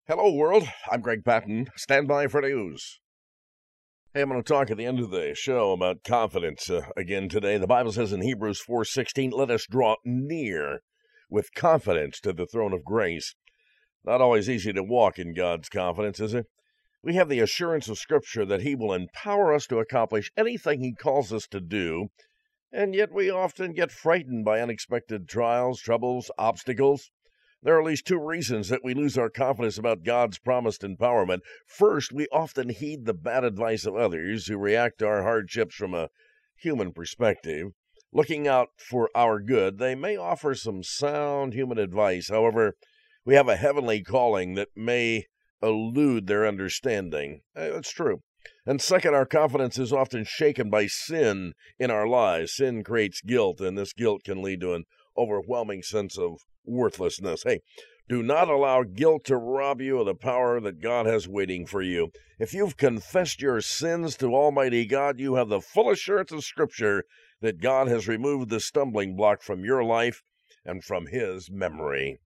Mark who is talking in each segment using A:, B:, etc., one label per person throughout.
A: Hello, world. I'm Greg Patton. Stand by for news. Hey, I'm going to talk at the end of the show about confidence again today. The Bible says in Hebrews 4:16, "Let us draw near with confidence to the throne of grace." Not always easy to walk in God's confidence, is it? We have the assurance of Scripture that He will empower us to accomplish anything He calls us to do, and yet we often get frightened by unexpected trials, troubles, obstacles. There are at least two reasons that we lose our confidence about God's promised empowerment. First, we often heed the bad advice of others who react to our hardships from a human perspective. Looking out for our good, they may offer some sound human advice. However, we have a heavenly calling that may elude their understanding. That's true. And second, our confidence is often shaken by sin in our lives. Sin creates guilt, and this guilt can lead to an overwhelming sense of worthlessness. Hey, do not allow guilt to rob you of the power that God has waiting for you. If you've confessed your sins to Almighty God, you have the full assurance of Scripture that God has removed the stumbling block from your life and from His memory.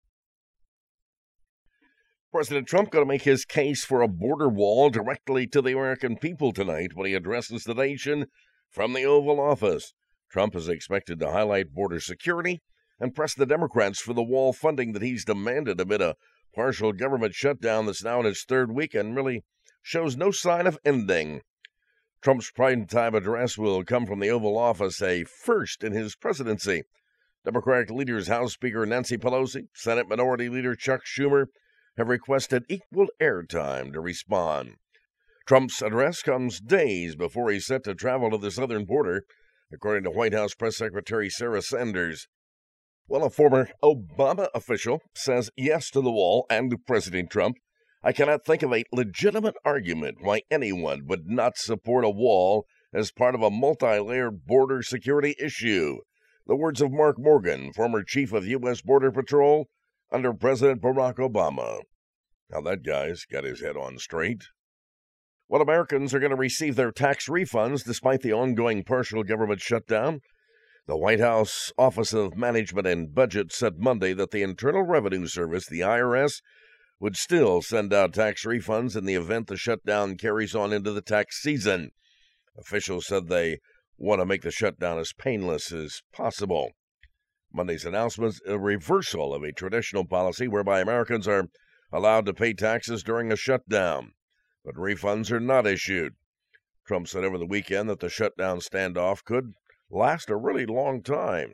A: President Trump going to make his case for a border wall directly to the American people tonight when he addresses the nation from the Oval Office. Trump is expected to highlight border security and press the Democrats for the wall funding that he's demanded amid a partial government shutdown that's now in its third week and really shows no sign of ending. Trump's prime-time address will come from the Oval Office, a first in his presidency. Democratic leaders House Speaker Nancy Pelosi, Senate Minority Leader Chuck Schumer have requested equal airtime to respond. Trump's address comes days before he's set to travel to the southern border, according to White House Press Secretary Sarah Sanders. Well, a former Obama official says yes to the wall and to President Trump. "I cannot think of a legitimate argument why anyone would not support a wall as part of a multi-layered border security issue." The words of Mark Morgan, former chief of U.S. Border Patrol under President Barack Obama. Now that guy's got his head on straight. Well, Americans are going to receive their tax refunds despite the ongoing partial government shutdown. The White House Office of Management and Budget said Monday that the Internal Revenue Service, the IRS, would still send out tax refunds in the event the shutdown carries on into the tax season. Officials said they want to make the shutdown as painless as possible. Monday's announcement is a reversal of a traditional policy whereby Americans are allowed to pay taxes during a shutdown, but refunds are not issued. Trump said over the weekend that the shutdown standoff could last a really long time.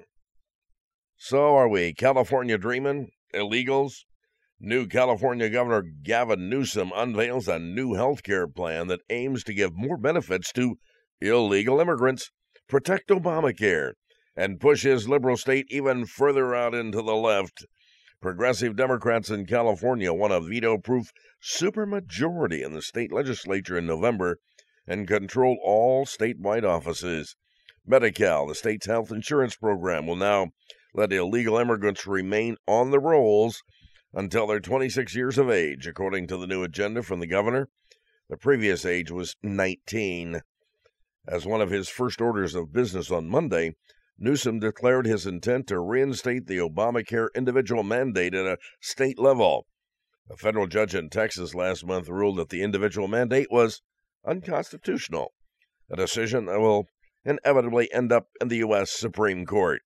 A: So are we California dreaming? Illegals? New California Governor Gavin Newsom unveils a new health care plan that aims to give more benefits to illegal immigrants, protect Obamacare, and push his liberal state even further out into the left. Progressive Democrats in California won a veto-proof supermajority in the state legislature in November and control all statewide offices. Medi-Cal, the state's health insurance program, will now let illegal immigrants remain on the rolls until they're 26 years of age, according to the new agenda from the governor. The previous age was 19. As one of his first orders of business on Monday, Newsom declared his intent to reinstate the Obamacare individual mandate at a state level. A federal judge in Texas last month ruled that the individual mandate was unconstitutional, a decision that will inevitably end up in the U.S. Supreme Court.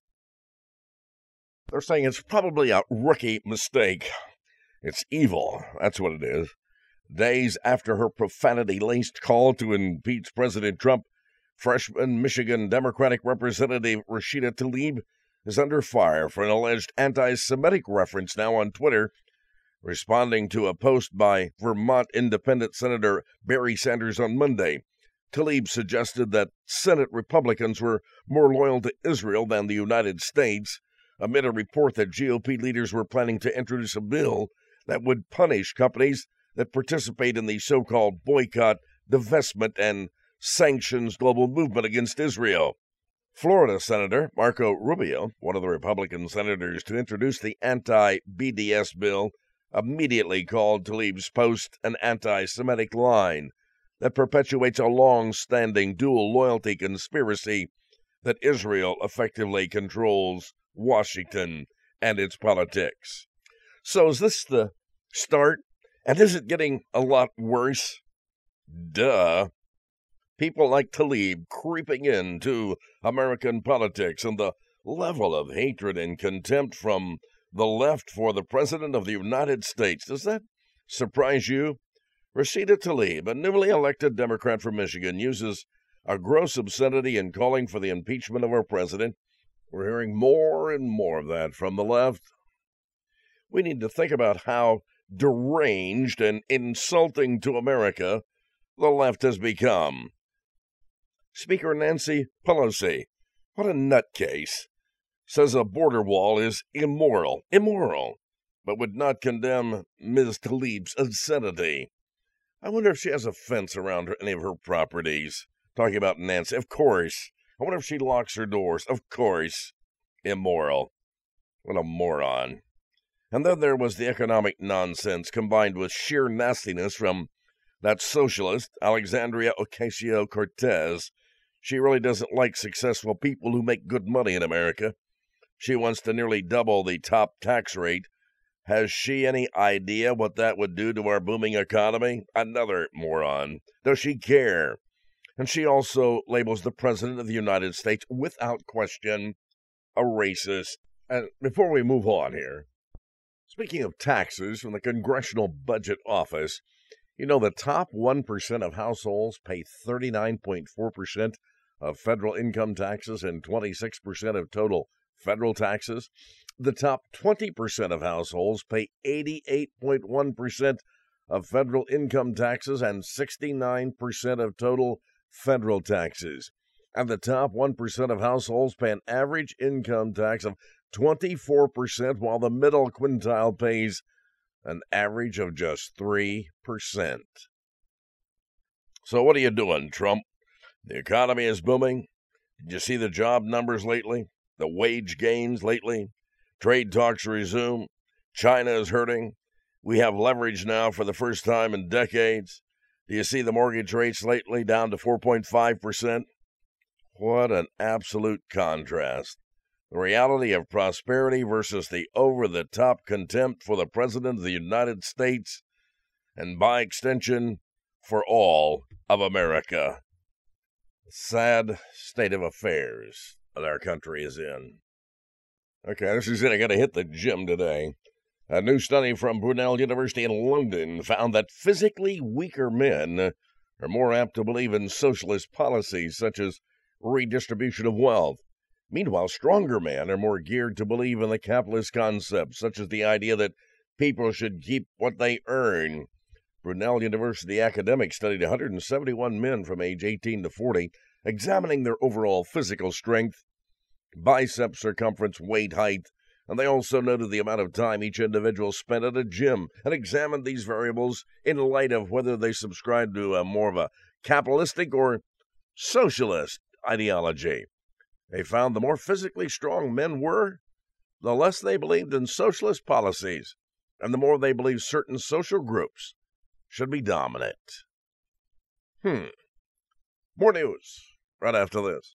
A: They're saying it's probably a rookie mistake. It's evil, that's what it is. Days after her profanity-laced call to impeach President Trump, freshman Michigan Democratic Representative Rashida Tlaib is under fire for an alleged anti-Semitic reference now on Twitter, responding to a post by Vermont Independent Senator Barry Sanders on Monday. Tlaib suggested that Senate Republicans were more loyal to Israel than the United States, amid a report that GOP leaders were planning to introduce a bill that would punish companies that participate in the so-called boycott, divestment, and sanctions global movement against Israel. Florida Senator Marco Rubio, one of the Republican senators to introduce the anti-BDS bill, immediately called Tlaib's post an anti-Semitic line that perpetuates a long-standing dual loyalty conspiracy that Israel effectively controls Washington and its politics. So is this the start And is it getting a lot worse? Duh. People like Tlaib creeping into American politics and the level of hatred and contempt from the left for the President of the United States. Does that surprise you? Rashida Tlaib, a newly elected Democrat from Michigan, uses a gross obscenity in calling for the impeachment of our president. We're hearing more and more of that from the left. We need to think about how deranged and insulting to America the left has become. Speaker Nancy Pelosi, what a nutcase, says a border wall is immoral, but would not condemn Ms. Tlaib's obscenity. I wonder if she has a fence around any of her properties. Talking about Nancy, of course. I wonder if she locks her doors. Of course. Immoral. What a moron. And then there was the economic nonsense combined with sheer nastiness from that socialist, Alexandria Ocasio-Cortez. She really doesn't like successful people who make good money in America. She wants to nearly double the top tax rate. Has she any idea what that would do to our booming economy? Another moron. Does she care? And she also labels the President of the United States, without question, a racist. And before we move on here, speaking of taxes from the Congressional Budget Office, you know the top 1% of households pay 39.4% of federal income taxes and 26% of total federal taxes. The top 20% of households pay 88.1% of federal income taxes and 69% of total federal taxes. And the top 1% of households pay an average income tax of 24%, while the middle quintile pays an average of just 3%. So what are you doing, Trump? The economy is booming. Did you see the job numbers lately? The wage gains lately? Trade talks resume. China is hurting. We have leverage now for the first time in decades. Do you see the mortgage rates lately down to 4.5%? What an absolute contrast. The reality of prosperity versus the over-the-top contempt for the President of the United States, and by extension, for all of America. Sad state of affairs that our country is in. Okay, this is it. I got to hit the gym today. A new study from Brunel University in London found that physically weaker men are more apt to believe in socialist policies such as redistribution of wealth. Meanwhile, stronger men are more geared to believe in the capitalist concepts, such as the idea that people should keep what they earn. Brunel University academics studied 171 men from age 18 to 40, examining their overall physical strength, bicep circumference, weight, height, and they also noted the amount of time each individual spent at a gym and examined these variables in light of whether they subscribed to more of a capitalistic or socialist ideology. They found the more physically strong men were, the less they believed in socialist policies, and the more they believed certain social groups should be dominant. More news right after this.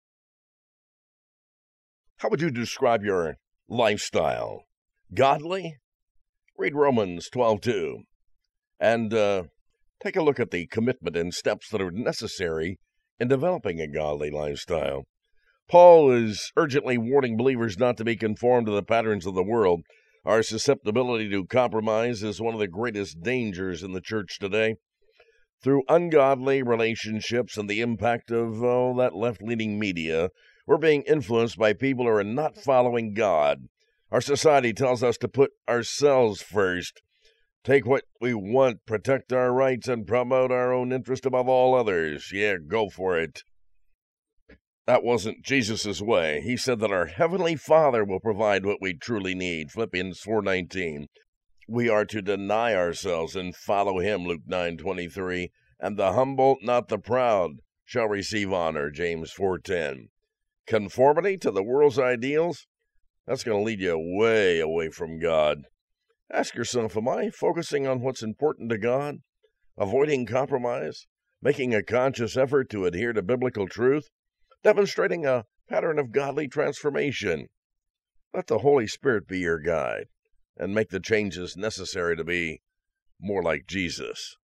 A: How would you describe your lifestyle? Godly? Read Romans 12:2 and take a look at the commitment and steps that are necessary in developing a godly lifestyle. Paul is urgently warning believers not to be conformed to the patterns of the world. Our susceptibility to compromise is one of the greatest dangers in the church today. Through ungodly relationships and the impact of that left-leaning media, we're being influenced by people who are not following God. Our society tells us to put ourselves first, take what we want, protect our rights, and promote our own interest above all others. Yeah, go for it. That wasn't Jesus' way. He said that our Heavenly Father will provide what we truly need, Philippians 4:19. We are to deny ourselves and follow Him, Luke 9:23. And the humble, not the proud, shall receive honor, James 4:10. Conformity to the world's ideals? That's going to lead you way away from God. Ask yourself, am I focusing on what's important to God? Avoiding compromise? Making a conscious effort to adhere to biblical truth? Demonstrating a pattern of godly transformation? Let the Holy Spirit be your guide and make the changes necessary to be more like Jesus.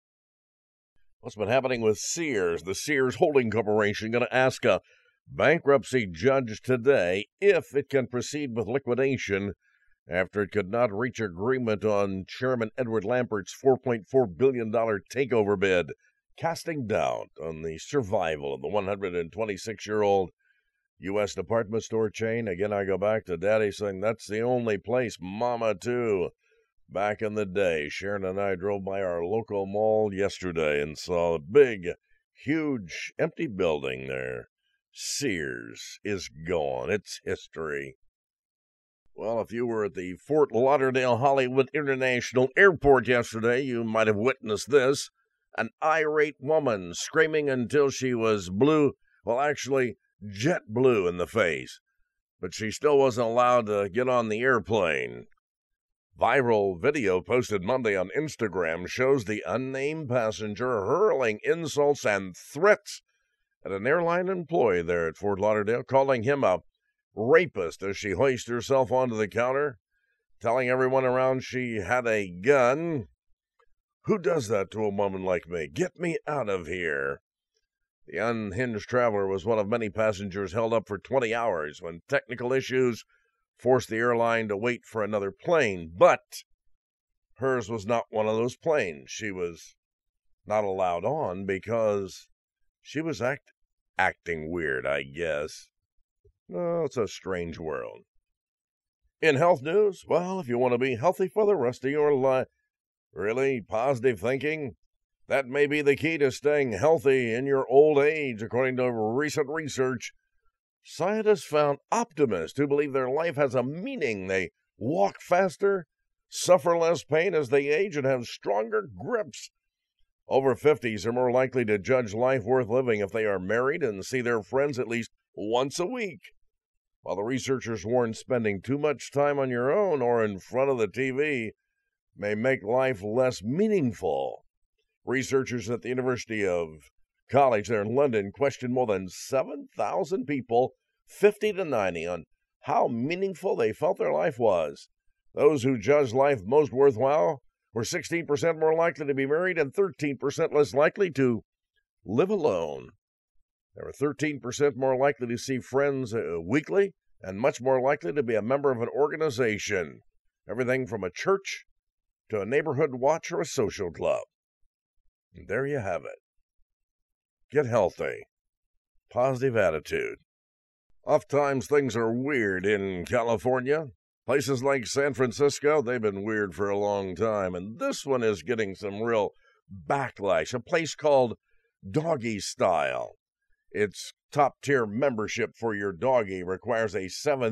A: What's been happening with Sears? The Sears Holding Corporation going to ask a bankruptcy judge today if it can proceed with liquidation after it could not reach agreement on Chairman Edward Lampert's $4.4 billion takeover bid, casting doubt on the survival of the 126-year-old U.S. department store chain. Again, I go back to Daddy saying that's the only place, Mama too. Back in the day, Sharon and I drove by our local mall yesterday and saw a big, huge, empty building there. Sears is gone. It's history. Well, if you were at the Fort Lauderdale Hollywood International Airport yesterday, you might have witnessed this. An irate woman screaming until she was blue, well, actually, jet blue in the face. But she still wasn't allowed to get on the airplane. Viral video posted Monday on Instagram shows the unnamed passenger hurling insults and threats at an airline employee there at Fort Lauderdale, calling him a rapist as she hoisted herself onto the counter, telling everyone around she had a gun. Who does that to a woman like me? Get me out of here. The unhinged traveler was one of many passengers held up for 20 hours when technical issues forced the airline to wait for another plane. But hers was not one of those planes. She was not allowed on because she was acting weird, I guess. No, it's a strange world. In health news, well, if you want to be healthy for the rest of your life, really, positive thinking? That may be the key to staying healthy in your old age, according to recent research. Scientists found optimists who believe their life has a meaning. They walk faster, suffer less pain as they age, and have stronger grips. Over 50s are more likely to judge life worth living if they are married and see their friends at least once a week. While the researchers warn spending too much time on your own or in front of the TV may make life less meaningful. Researchers at the University of College there in London questioned more than 7,000 people, 50 to 90, on how meaningful they felt their life was. Those who judged life most worthwhile were 16% more likely to be married and 13% less likely to live alone. They were 13% more likely to see friends weekly and much more likely to be a member of an organization, everything from a church to a neighborhood watch or a social club. And there you have it. Get healthy. Positive attitude. Oftentimes things are weird in California. Places like San Francisco, they've been weird for a long time. And this one is getting some real backlash. A place called Doggy Style. Its top-tier membership for your doggy requires a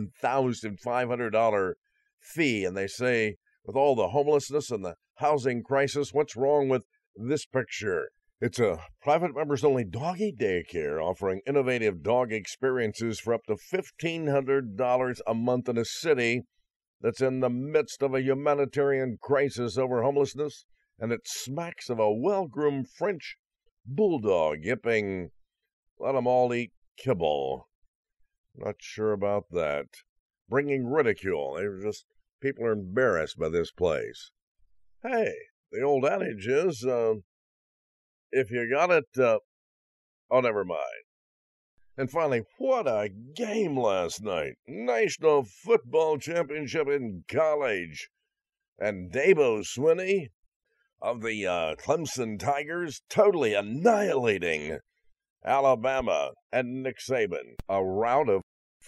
A: $7,500 fee. And they say, with all the homelessness and the housing crisis, what's wrong with this picture? It's a private members-only doggy daycare offering innovative dog experiences for up to $1,500 a month in a city that's in the midst of a humanitarian crisis over homelessness, and it smacks of a well-groomed French bulldog yipping, "Let 'em all eat kibble." Not sure about that. Bringing ridicule. People are embarrassed by this place. Hey, the old adage is, if you got it, oh, never mind. And finally, what a game last night. National Football Championship in college. And Dabo Swinney of the Clemson Tigers totally annihilating Alabama and Nick Saban. A rout of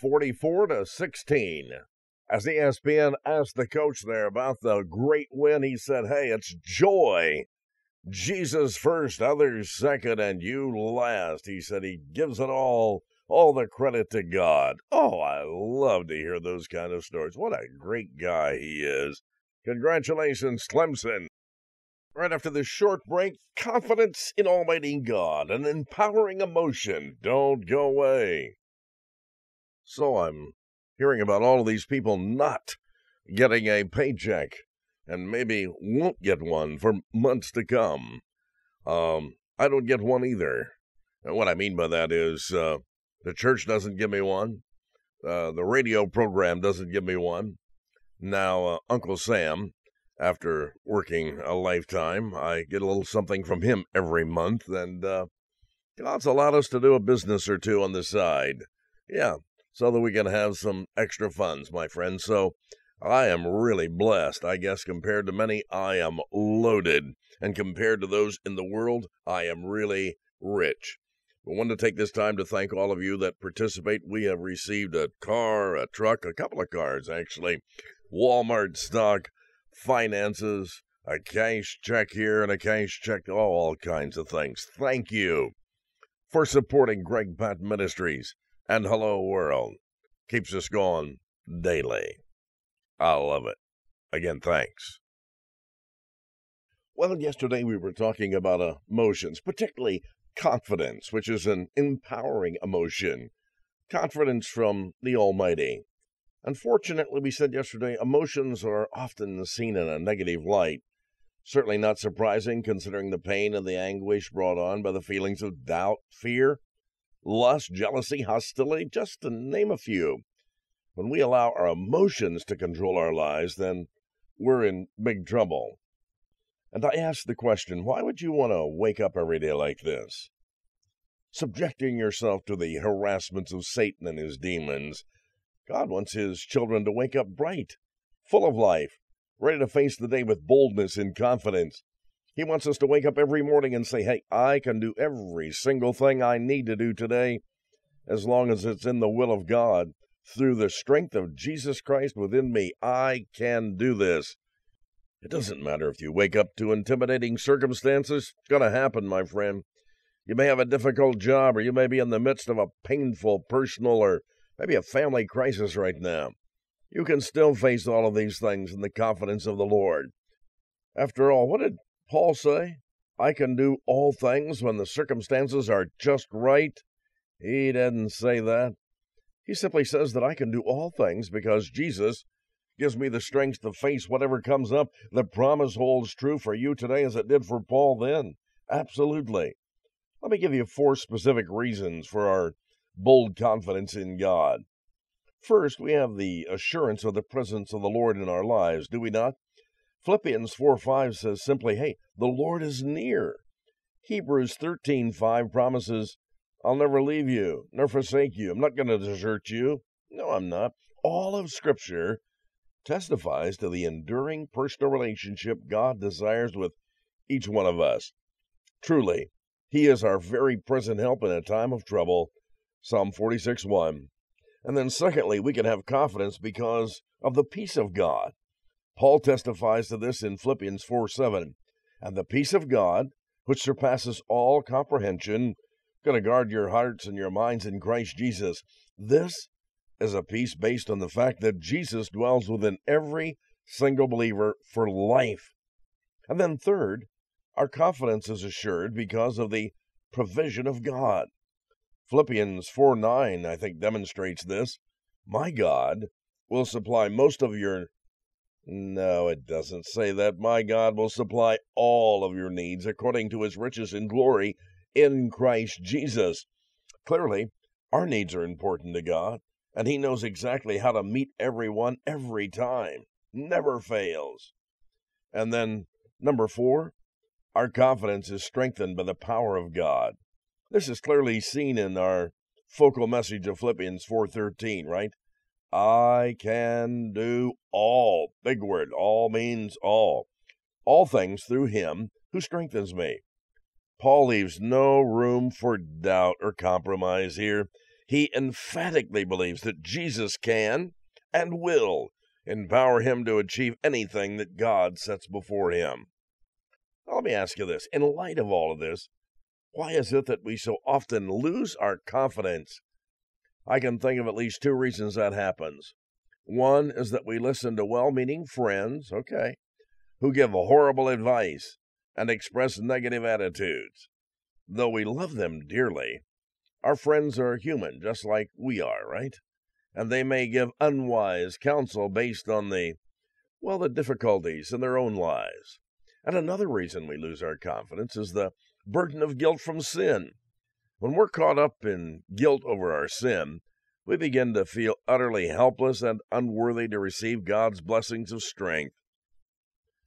A: 44-16. As ESPN asked the coach there about the great win, he said, "Hey, it's joy. Jesus first, others second, and you last." He said he gives it all the credit to God. Oh, I love to hear those kind of stories. What a great guy he is. Congratulations, Clemson. Right after this short break, confidence in Almighty God, an empowering emotion. Don't go away. So I'm hearing about all of these people not getting a paycheck and maybe won't get one for months to come. I don't get one either. And what I mean by that is the church doesn't give me one. The radio program doesn't give me one. Now, Uncle Sam, After working a lifetime, I get a little something from him every month, and God's allowed us to do a business or two on the side. Yeah, so that we can have some extra funds, my friend. So I am really blessed. I guess compared to many, I am loaded. And compared to those in the world, I am really rich. I want to take this time to thank all of you that participate. We have received a car, a truck, a couple of cars, actually, Walmart stock, finances, a cash check here and a cash check, all kinds of things. Thank you for supporting Greg Pat Ministries and Hello World. Keeps us going daily. I love it. Again, thanks. Well, yesterday we were talking about emotions, particularly confidence, which is an empowering emotion. Confidence from the Almighty. Unfortunately, we said yesterday, emotions are often seen in a negative light. Certainly not surprising considering the pain and the anguish brought on by the feelings of doubt, fear, lust, jealousy, hostility, just to name a few. When we allow our emotions to control our lives, then we're in big trouble. And I ask the question, why would you want to wake up every day like this? Subjecting yourself to the harassments of Satan and his demons. God wants his children to wake up bright, full of life, ready to face the day with boldness and confidence. He wants us to wake up every morning and say, hey, I can do every single thing I need to do today, as long as it's in the will of God. Through the strength of Jesus Christ within me, I can do this. It doesn't matter if you wake up to intimidating circumstances. It's going to happen, my friend. You may have a difficult job, or you may be in the midst of a painful personal or maybe a family crisis right now. You can still face all of these things in the confidence of the Lord. After all, what did Paul say? I can do all things when the circumstances are just right. He didn't say that. He simply says that I can do all things because Jesus gives me the strength to face whatever comes up. The promise holds true for you today as it did for Paul then. Absolutely. Let me give you 4 specific reasons for our bold confidence in God. First, we have the assurance of the presence of the Lord in our lives, do we not? Philippians 4:5 says simply, hey, the Lord is near. Hebrews 13:5 promises, I'll never leave you, nor forsake you. I'm not going to desert you. No, I'm not. All of Scripture testifies to the enduring personal relationship God desires with each one of us. Truly, He is our very present help in a time of trouble. Psalm 46:1. And then secondly, we can have confidence because of the peace of God. Paul testifies to this in Philippians 4:7. And the peace of God, which surpasses all comprehension, going to guard your hearts and your minds in Christ Jesus. This is a peace based on the fact that Jesus dwells within every single believer for life. And then third, our confidence is assured because of the provision of God. Philippians 4:9, I think, demonstrates this. My God will supply most of your... No, it doesn't say that. My God will supply all of your needs according to his riches in glory in Christ Jesus. Clearly, our needs are important to God, and he knows exactly how to meet everyone every time. Never fails. And then, number 4, our confidence is strengthened by the power of God. This is clearly seen in our focal message of Philippians 4:13, right? I can do all. Big word. All means all. All things through him who strengthens me. Paul leaves no room for doubt or compromise here. He emphatically believes that Jesus can and will empower him to achieve anything that God sets before him. Now, let me ask you this. In light of all of this, why is it that we so often lose our confidence? I can think of at least 2 reasons that happens. One is that we listen to well-meaning friends, who give horrible advice and express negative attitudes. Though we love them dearly, our friends are human, just like we are, right? And they may give unwise counsel based on the difficulties in their own lives. And another reason we lose our confidence is the burden of guilt from sin. When we're caught up in guilt over our sin, we begin to feel utterly helpless and unworthy to receive God's blessings of strength.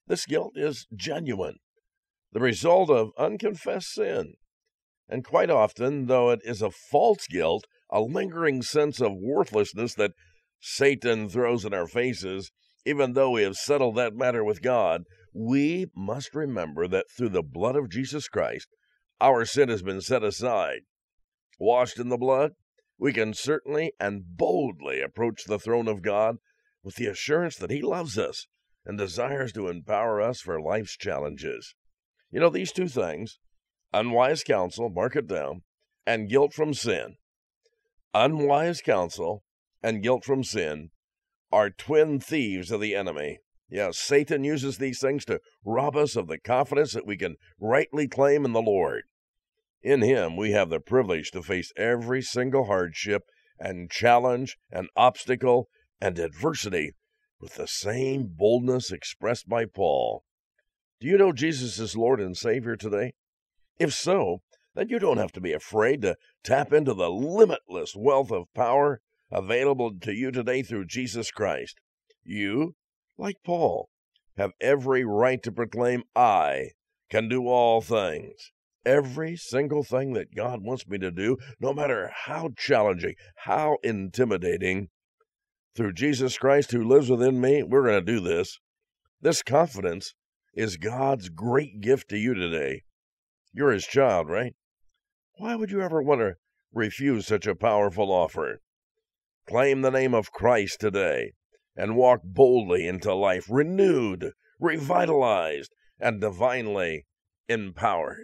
A: This guilt is genuine, the result of unconfessed sin. And quite often, though it is a false guilt, a lingering sense of worthlessness that Satan throws in our faces, even though we have settled that matter with God, we must remember that through the blood of Jesus Christ, our sin has been set aside. Washed in the blood, we can certainly and boldly approach the throne of God with the assurance that He loves us and desires to empower us for life's challenges. You know, these two things, unwise counsel, mark it down, and guilt from sin. Unwise counsel and guilt from sin are twin thieves of the enemy. Yeah, Satan uses these things to rob us of the confidence that we can rightly claim in the Lord. In Him, we have the privilege to face every single hardship and challenge and obstacle and adversity with the same boldness expressed by Paul. Do you know Jesus is Lord and Savior today? If so, then you don't have to be afraid to tap into the limitless wealth of power available to you today through Jesus Christ. You, like Paul, have every right to proclaim, "I can do all things." Every single thing that God wants me to do, no matter how challenging, how intimidating, through Jesus Christ who lives within me, we're going to do this. This confidence is God's great gift to you today. You're His child, right? Why would you ever want to refuse such a powerful offer? Claim the name of Christ today and walk boldly into life, renewed, revitalized, and divinely empowered.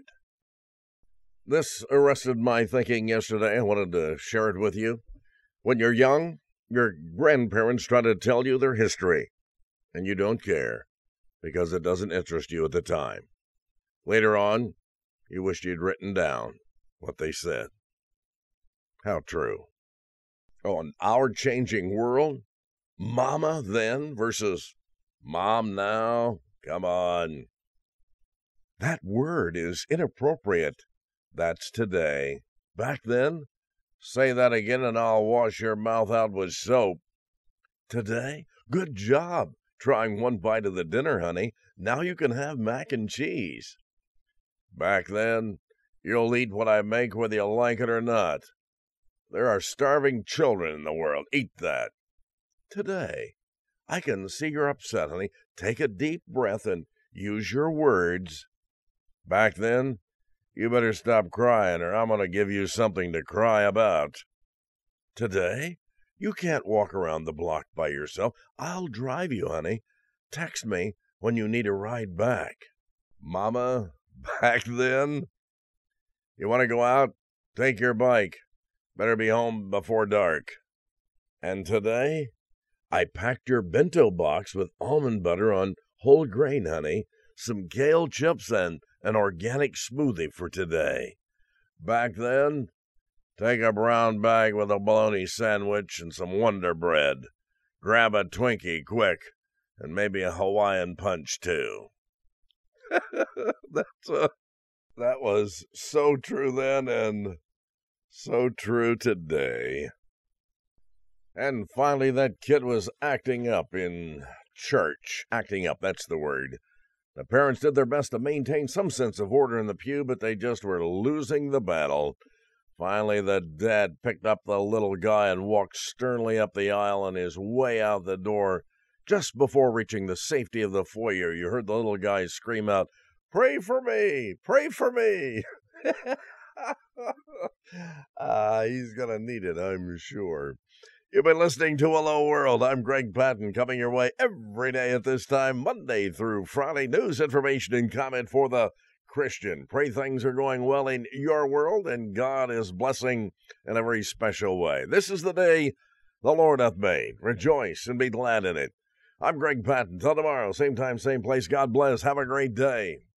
A: This arrested my thinking yesterday. I wanted to share it with you. When you're young, your grandparents try to tell you their history, and you don't care because it doesn't interest you at the time. Later on, you wished you'd written down what they said. How true. Oh, in our changing world, mama then versus mom now, come on. That word is inappropriate. That's today. Back then, say that again and I'll wash your mouth out with soap. Today, good job trying one bite of the dinner, honey. Now you can have mac and cheese. Back then, you'll eat what I make whether you like it or not. There are starving children in the world. Eat that. Today, I can see you're upset, honey. Take a deep breath and use your words. Back then, you better stop crying or I'm going to give you something to cry about. Today, you can't walk around the block by yourself. I'll drive you, honey. Text me when you need a ride back. Mama, back then, you want to go out? Take your bike. Better be home before dark. And today, I packed your bento box with almond butter on whole grain, honey, some kale chips, and an organic smoothie for today. Back then, take a brown bag with a bologna sandwich and some Wonder Bread. Grab a Twinkie quick, and maybe a Hawaiian punch too. That was so true then and so true today. And finally, that kid was acting up in church. Acting up, that's the word. The parents did their best to maintain some sense of order in the pew, but they just were losing the battle. Finally, the dad picked up the little guy and walked sternly up the aisle on his way out the door. Just before reaching the safety of the foyer, you heard the little guy scream out, "Pray for me! Pray for me!" He's going to need it, I'm sure. You've been listening to Hello World. I'm Greg Patton, coming your way every day at this time, Monday through Friday. News, information, and comment for the Christian. Pray things are going well in your world, and God is blessing in a very special way. This is the day the Lord hath made. Rejoice and be glad in it. I'm Greg Patton. Till tomorrow, same time, same place. God bless. Have a great day.